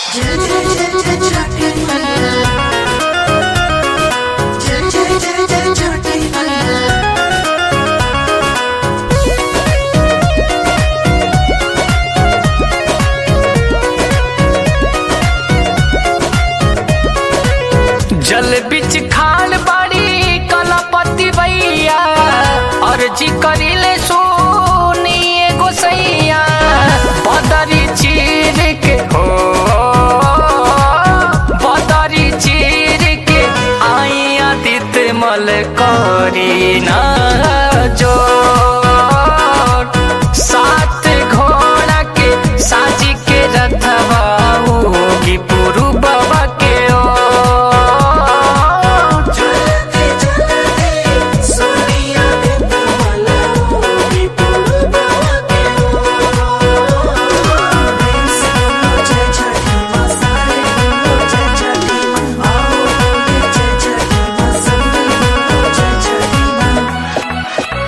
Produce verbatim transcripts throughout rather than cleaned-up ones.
जय जय जय जय छठी मैया, जय जय जय जय छठी मैया। जल बिच खाल बाड़ी कलापति भैया, अर्जी करिले सुनिए गोसैया। बदरी चीर के हो बदरी चीर के आई आदित्य मल करी ना जो सात घोड़ा के साजी के रथवा होगी पुरु बाबा के ओ। चलते चलते सोनिया के तमला होगी पुरु बाबा के ओ। प्रेम से बोलो जय छठी माँ, सारे बोलो जय छठी माँ। आओ बोले जय छठी माँ, सभी बोलो जय छठी माँ।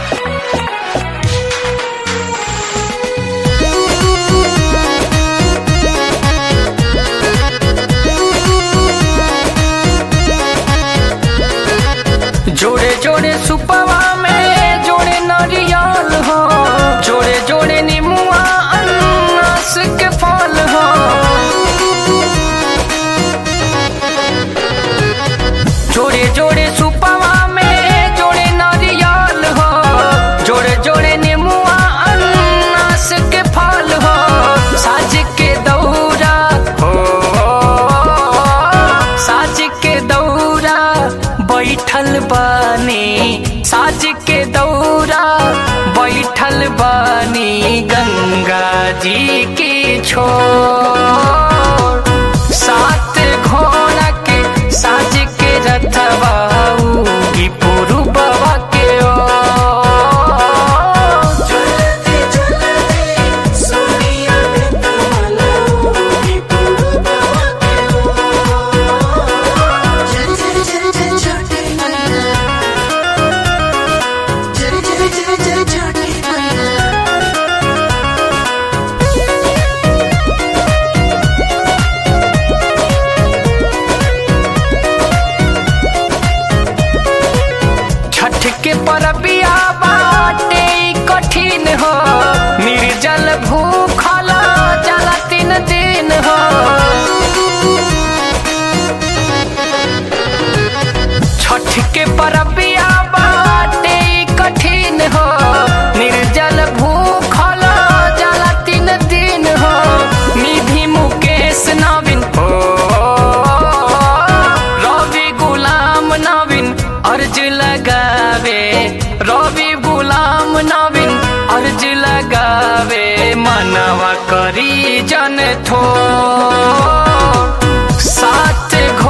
जोड़े जोड़े सुपवा में जोड़े नारियल हो, जोड़े जोड़े नीमुआ अनास के फल हो। जोड़े जोड़े सुपवा में जोड़े नारियल हो, जोड़े जोड़े नीमुआ अनास के फल हो। साज के दौरा हो साज के दौरा बैठल बानी, साज के दौरा बैठल बानी गंगा जी की छोर। सात घोड़ा के साज के रथवा उगी पुरु बाबा के ओ। चलते चलते सोनिया के तमला होगी पुरु बाबा के ओ। जय जय जय जय छठी मैया, जय जय जय जय छठी मैया। छठ के परबिया बाटे कठिन हो, निर्जल भूखल जला तीन दिन हो। छठ के परबिया बाटे कठिन हो, निर्जल भूखल जला तीन दिन हो। निधि मुकेश नवीन हो रवि गुलाम नवीन अर्ज लगावे, रवि गुलाम नवीन अर्ज लगावे। मनवा करी जन थो सात